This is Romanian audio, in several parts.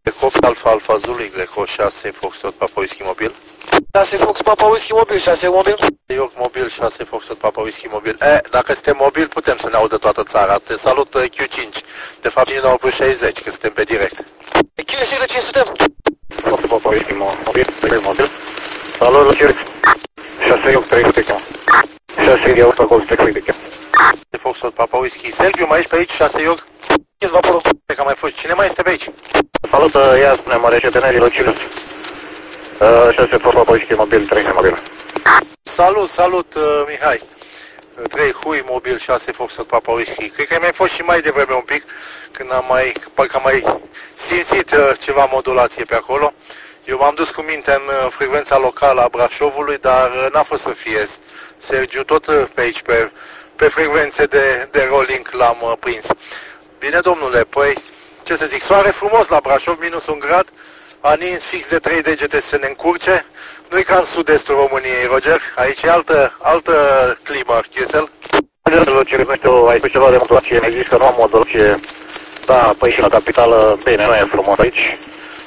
Copil Alfa Alfa Zulu Greco 6 Foxtrot Papa Whisky Mobil. 6 Fox Papa Whisky Mobil, 6 mobil. York Mobil 6 Foxtrot Papa Whisky Mobil. Dacă suntem mobil putem să ne audă toată țara. Te salut Q5. De fapt e 9+60 că suntem pe direct. Q5 5 suntem. Fox Papa Whisky Mobil, 3 mobil. Salut Lucius. 6 York 300 km. 6 de auto Golf 300 km. Foxtrot Papa Whisky. Sergiu, mai ești pe aici 6 York? Ești vaporul. Cred că a mai fost. Cine mai este pe aici? Salut, ia spune mare cetățenii Lucius. 6 Fox Papa Whisky Mobil, 3 mobil. Salut Mihai. 3 Hui Mobil 6 Foxtrot Papa Whisky. Cred că ai mai fost și mai devreme un pic, când parcă am mai simțit ceva modulație pe acolo. Eu m-am dus cu minte în frecvența locală a Brașovului, dar n-a fost să fie. Sergiu tot pe aici, pe frecvențe de rolling l-am prins. Bine, domnule, păi, ce să zic, soare frumos la Brașov, minus 1 grad, a nins fix de 3 degete să ne încurce. Nu-i ca în sud-estul României, Roger, aici e altă climă, Chiesel. Roger, nu știu, ai spus ceva de modulație, mi-ai zis că nu am modulație. Da, păi și la capitală, bine, nu e frumos aici.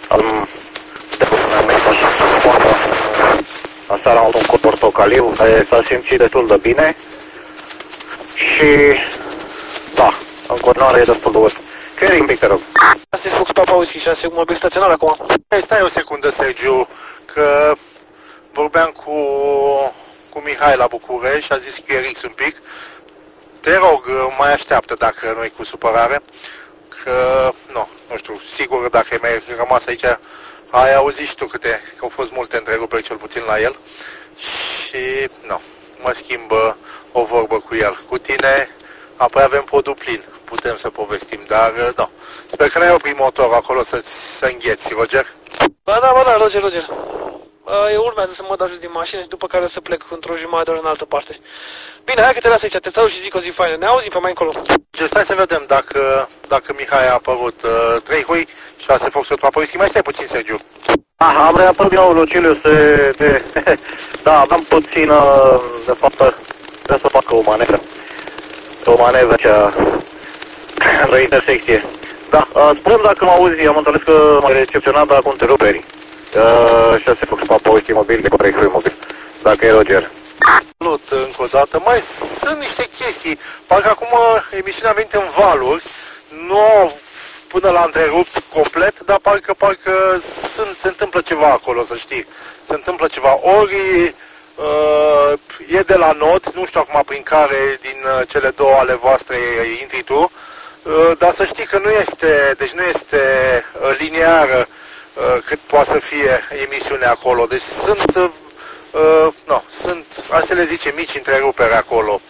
Aseară am avut un cod portocaliu, s-a simțit destul de bine. Și, da, în continuare e destul de urât. Chiar un pic, te rog. 6 Fox Papa Whisky, 6 mobil staționar acum. Stai o secundă, Sergiu, că vorbeam cu Mihai la București și a zis QRX un pic. Te rog, mai așteaptă dacă nu-i cu supărare, că, nu știu, sigur dacă ai mai rămas aici, ai auzit și tu că au fost multe întreruperi, cel puțin la el, și, mă schimb o vorbă cu el. Cu tine, apoi avem podul plin, putem să povestim, dar, sper că n-ai oprit motorul acolo să îngheți, Roger? Ba da, Roger. Eu urmează să mă dau jos din mașină și după care o să plec într-o jumătate de oră în altă parte. Bine, hai că te las aici, te salut și zic o zi faină. Ne auzim pe mai încolo. Stai să vedem dacă Mihai a apărut. 3 Hui, 6 Foxtrot Papa Whisky. Mai stai puțin, Sergiu. Am reapărut din nou, Lucilius, da, am puțin, de fapt, trebuie să fac o manevră cea într-o intersecție. Da, spune-mi dacă mă auzi, am înțeles că m-ai recepționat, dar cu întreruperi. 6 Fox Papa Whisky Mobil, de 3 Hui Mobil, dacă e Roger. Salut încă o dată. Mai sunt niște chestii. Parcă acum emisiunea a venit în valuri. Nu până la întrerupt complet, dar parcă se întâmplă ceva acolo, să știi. Se întâmplă ceva. Ori e de la not, nu știu acum prin care din cele două ale voastre intri tu, dar să știi că nu este lineară cât poate să fie emisiunea acolo. Deci sunt hai să le zice, mici întreruperi acolo.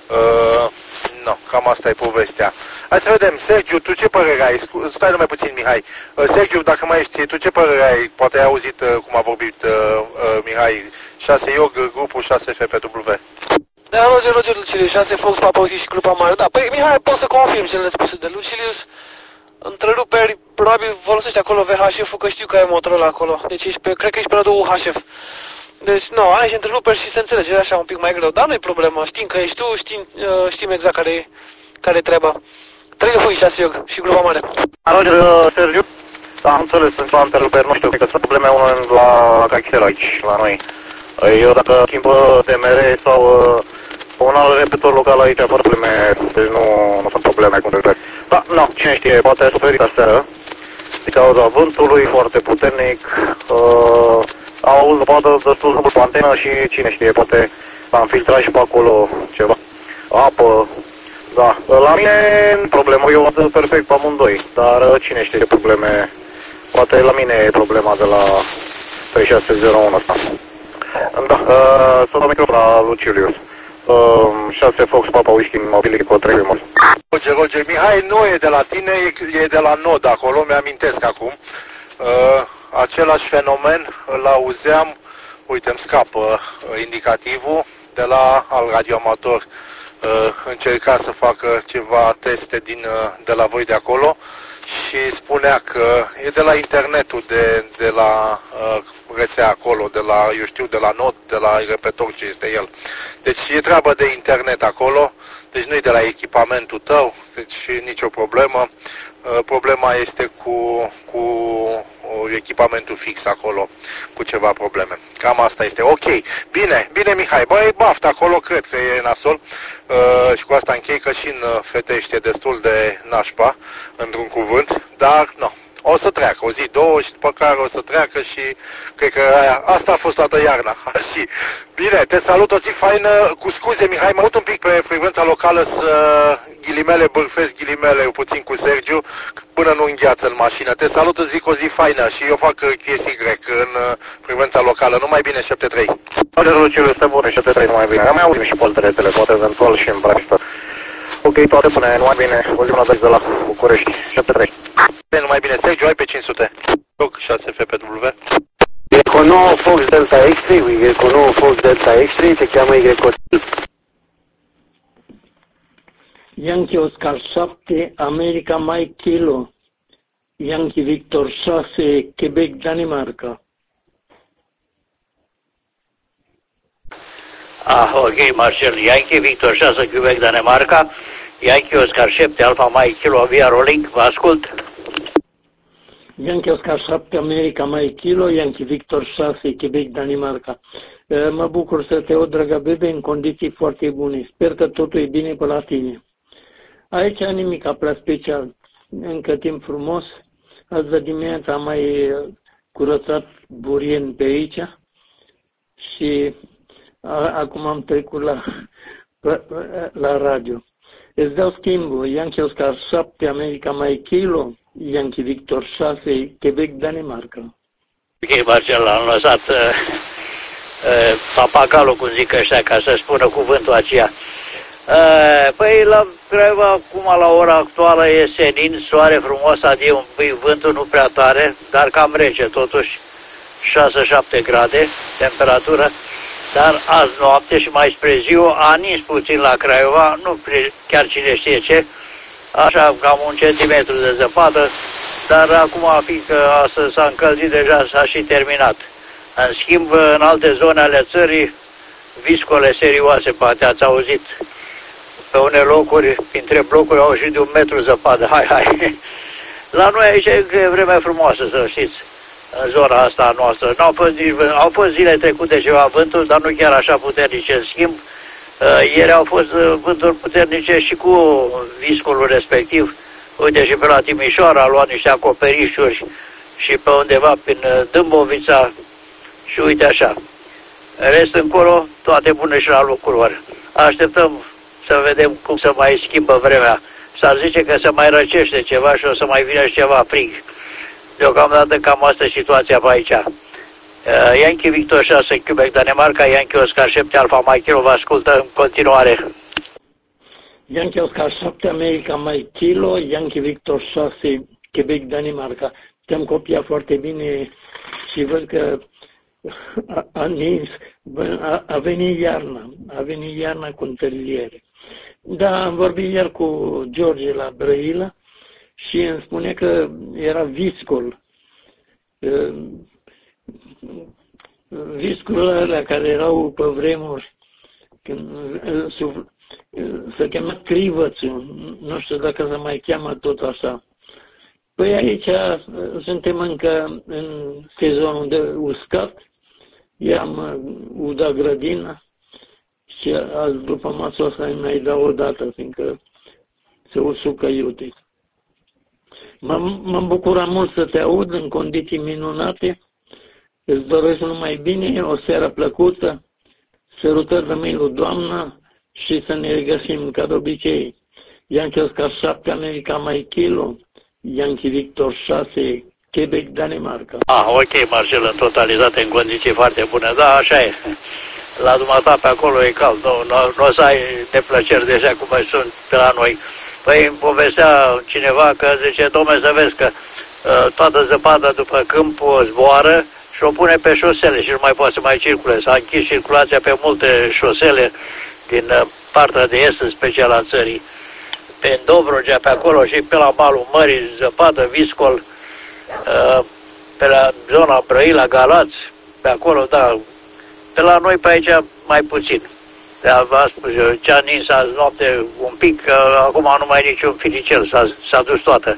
Cam asta e povestea. Hai să vedem, Sergiu, tu ce părere ai? Stai numai puțin, Mihai. Sergiu, dacă mai ești, tu ce părere ai? Poate ai auzit cum a vorbit Mihai. 6 Iog, grupul 6 FPW. Da, Roger, Lucilius, 6 Fox Papa Whisky și Clupa Mare. Da, păi Mihai, pot să confirm cele spuse de Lucilius. Întreruperi, probabil folosești acolo VHF-ul, că știu că ai motorul acolo. Deci cred că ești pe radul UHF. Deci, ai și întreruperi și se înțelege așa un pic mai greu, dar nu-i problemă, știm că ești tu, știm exact care e treaba. 3 Hui, 6 Iog și Grupa Mare. Roger, Sergiu? Da, am înțeles, sunt la întreruperi, nu știu, cred că sunt probleme unul la Caxel aici, la noi. Eu dacă schimb TMR sau un alt repetor local aici, fără probleme, deci nu sunt probleme cu întreruperi. Da, cine știe, poate ai suferit aseară, din cauza vântului foarte puternic, au auzit dovadă destul de mult pe antenă și cine știe, poate am filtrat și pe acolo ceva, apă, da. La mine problemă, eu văd perfect pe amândoi, dar cine știe ce probleme, poate la mine e problema de la 3601 ăsta. Da, sunt la microfon la Lucilius. 6 Fox Papa Whisky Mobil cu 3 Hui. Roger, Mihai nu e de la tine, e de la nod acolo, mi-amintesc acum. Același fenomen îl auzeam, uite, îmi scapă indicativul, de la al radioamator. Încerca să facă ceva teste de la voi de acolo și spunea că e de la internetul, de la rețea acolo, de la nod, de la repetor ce este el. Deci e treabă de internet acolo, deci nu e de la echipamentul tău, deci nicio problemă. Problema este cu echipamentul fix acolo, cu ceva probleme. Cam asta este. Ok, bine Mihai, băi, baftă acolo, cred că e nasol. Și cu asta închei că și în Fetești e destul de nașpa, într-un cuvânt, dar nu. O să treacă o zi, două și după care o să treacă și cred că asta a fost toată iarna. Și bine, te salut, o zi faină, cu scuze Mihai, mă uit un pic pe frecvența locală să ghilimele, bârfesc ghilimele puțin cu Sergiu până nu îngheață în mașină. Te salut, îți zic o zi faină și eu fac chestii grec în frecvența locală, numai bine 7-3. Lucile este bune, 7-3 numai bine. Am mai auzit și pe altele telefone, eventual și în Brașov. Ok, toate bune, numai bine, o zi bună de la București, 7-3. Numai bine, Sergiu, ai pe 500. 6F pe W. Econo Fox Delta X3, Econo Fox Delta X3, se cheamă Ycotil. Yankee Oscar 7, America Mike Kilo, Yankee Victor 6, Quebec, Danemarca. Ok, Marcel, Yankee Victor 6, Quebec, Danemarca, Yankee Oscar 7, Alpha Mike Kilo, Via Rolling, vă ascult. Yankee Oscar 7, America Mike Kilo, Yankee Victor 6, Quebec, Danemarca. Mă bucur să te aud, dragă bebe, în condiții foarte bune. Sper că totul e bine pe la tine. Aici nimic prea special. Încă timp frumos. Azi de dimineața am mai curățat burien pe aici și acum am trecut la radio. Îți dau schimbul. Yankee Oscar 7, America Mike Kilo, Yankee Victor 6, Quebec, Danemarca. Ok, Marcel, am lăsat papagalul, cum zic ăștia, ca să spună cuvântul aceea. Păi, la Craiova, acum, la ora actuală, e senin, soare frumos, adică vântul nu prea tare, dar cam rece, totuși 6-7 grade temperatură. Dar azi noapte și mai spre ziua a nins puțin la Craiova, nu chiar cine știe ce, așa cam 1 centimetru de zăpadă, dar acum, fiindcă astăzi s-a încălzit deja, s-a și terminat. În schimb, în alte zone ale țării, viscole serioase, poate ați auzit. Pe unele locuri, printre blocuri, au și de 1 metru zăpadă. Hai. La noi aici e vreme frumoasă, să știți, în zona asta a noastră. Au fost zile trecute ceva vânturi, dar nu chiar așa puternice. În schimb, ieri au fost vânturi puternice și cu viscolul respectiv. Uite, și pe la Timișoara a luat niște acoperișuri și pe undeva prin Dâmbovița și uite așa. În rest, încolo, toate bune și la lucruri. Așteptăm să vedem cum se mai schimbă vremea. S-ar zice că se mai răcește ceva și o să mai vină și ceva frig. Deocamdată cam asta e situația pe aici. Yankee Victor 6, Quebec, Danemarca, Yankee Oscar 7, Alpha Mike Kilo, vă ascultă în continuare. Yankee Oscar 7, America Mike Kilo, Yankee Victor 6, Quebec, Danemarca. Te-am copiat foarte bine și văd că a nins, a venit iarna cu întârziere. Da, am vorbit iar cu George la Brăila și îmi spune că era viscol. Viscolele alea care erau pe vremuri, când se chema crivățul, nu știu dacă se mai cheamă tot așa. Păi aici suntem încă în sezonul de uscat, i-am udat grădina și azi după masa o să-i mai dau o dată, fiindcă se usucă iute. M-am bucurat mult să te aud în condiții minunate, îți doresc numai bine, o seară plăcută, sărutări de mâini lui Doamna și să ne regăsim ca de obicei. Yankee Oscar 7, America Mike Kilo, Yankee Victor 6, Quebec, Danemarca. Ok, Marcel, în totalitate, în condiții foarte bune. Da, așa e. La dumneata pe acolo e cald, nu o să ai neplăceri deja cum sunt pe la noi. Păi îmi povestea cineva că zice, dom'le, să vezi că toată zăpada după câmp o zboară și o pune pe șosele și nu mai poate să mai circule. S-a închis circulația pe multe șosele din partea de est, în special a țării. Pe Dobrogea, pe acolo și pe la malul mării, zăpadă, viscol, pe la zona Brăila, Galați, pe acolo, da. Pe la noi pe aici mai puțin. Dar v-am spus eu, ce-a nins azi noapte un pic, că acum nu mai e niciun finicel, s-a dus toată.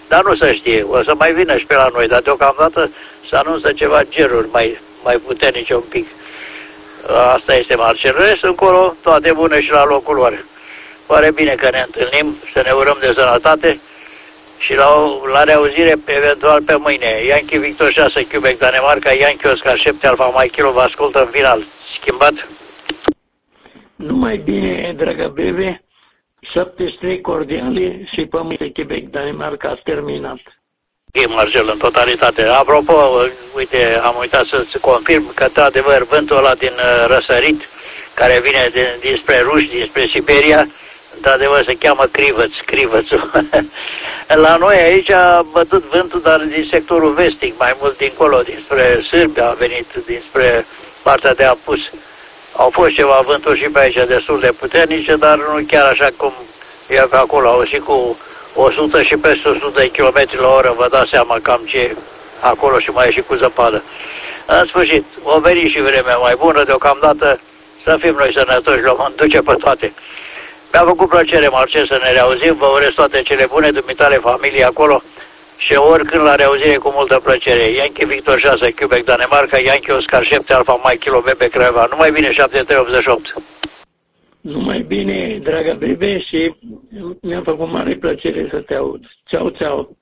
dar nu se știe, o să mai vină și pe la noi, dar deocamdată se anunță ceva geruri mai puternice un pic. Asta este Marcel. Rest încolo, toate bune și la locul lor. Pare bine că ne întâlnim, să ne urăm de sănătate și la reauzire eventual pe mâine. Yankee Victor 6, Quebec, Danemarca, Yankee Oscar 7, Alfa Mike Kilo, vă ascultă în final. Schimbat? Numai bine, dragă Bebe, 73 cordiale și pe mâine Quebec, Danemarca a terminat. Marcel, în totalitate. Apropo, uite, am uitat să-ți confirm că, într-adevăr, vântul ăla din răsărit, care vine dinspre ruși, dinspre Siberia, într-adevăr se cheamă crivățul. La noi aici a bătut vântul, dar din sectorul vestic, mai mult dincolo, dinspre Sârbia a venit, dinspre partea de apus. Au fost ceva vânturi și pe aici destul de puternice, dar nu chiar așa cum e pe acolo. Au și cu 100 și peste 100 de km la oră, vă dați seama cam ce acolo și mai e și cu zăpadă. În sfârșit, o veni și vremea mai bună, deocamdată să fim noi sănătoși, le-om duce pe toate. Mi-a făcut plăcere, Marcel, să ne reauzim, vă urez toate cele bune, dumitale, familie acolo și oricând la reauzire cu multă plăcere. Yankee Victor 6, Quebec, Danemarca, Yankee Oscar 7, Alfa Mike Kilo, Bebe, Craiova. Numai bine, 7388. Numai bine, dragă Bebe, și mi-a făcut mare plăcere să te aud. Ceau, ceau.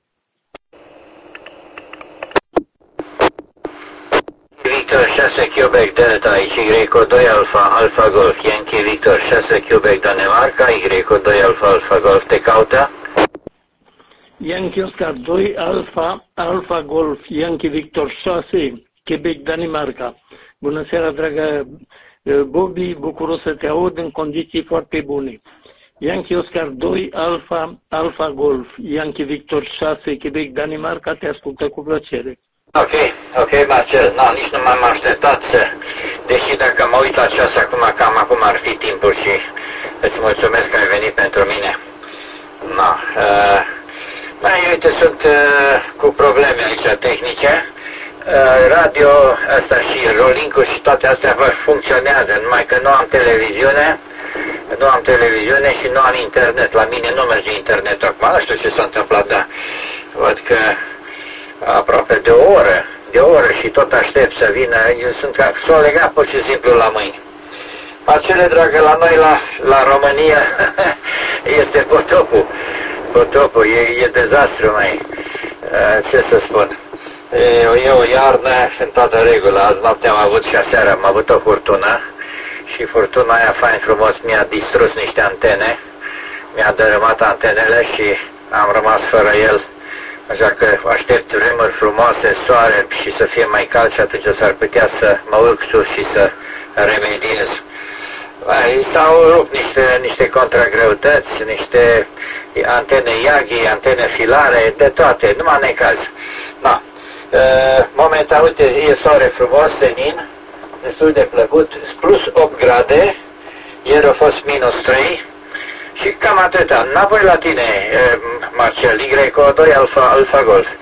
Victor 6 Quebec Delta, YO 2 Alfa, Alfa Golf, Yankee Victor 6 Quebec Danemarca, YO 2 Alfa, Alfa Golf, te caută? Yankee Oscar 2 Alfa, Alfa Golf, Yankee Victor 6, Quebec, Danemarca. Bună seara, dragă Bobby, bucuros să te aud în condiții foarte bune. Yankee Oscar 2 Alfa, Alfa Golf, Yankee Victor 6, Quebec, Danemarca, te ascultă cu plăcere. Ok, Marcel, no, nici nu m-am așteptat să, deși dacă mă uit la ceas acum, cam acum ar fi timpul și îți mulțumesc că ai venit pentru mine. No, uite, sunt cu probleme aici tehnice. Radio asta și rolling-ul și toate astea funcționează, numai că nu am televiziune și nu am internet. La mine nu merge internetul acum, nu știu ce s-a întâmplat, dar văd că aproape de o oră și tot aștept să vină, s-o legat pur și simplu la mâini. Acele, dragă, la noi, la România, este potopul, e dezastru, mai. Ce să spun? E o iarnă în toată regula. Azi noapte am avut și aseară am avut o furtună și furtuna aia fain frumos mi-a distrus niște antene, mi-a dărâmat antenele și am rămas fără el. Așa că aștept vremuri frumoase, soare și să fie mai cald și atunci s-ar putea să mă urc sus și să remediez. S-au rupt niște contragreutăți, niște antene Yagi, antene filare, de toate, numai necaz. No. Momentan, uite, e soare frumos, senin, destul de plăcut, plus 8 grade, ieri a fost minus 3 și cam atâta. Înapoi la tine, Marcel, YO 2 Alfa Golf.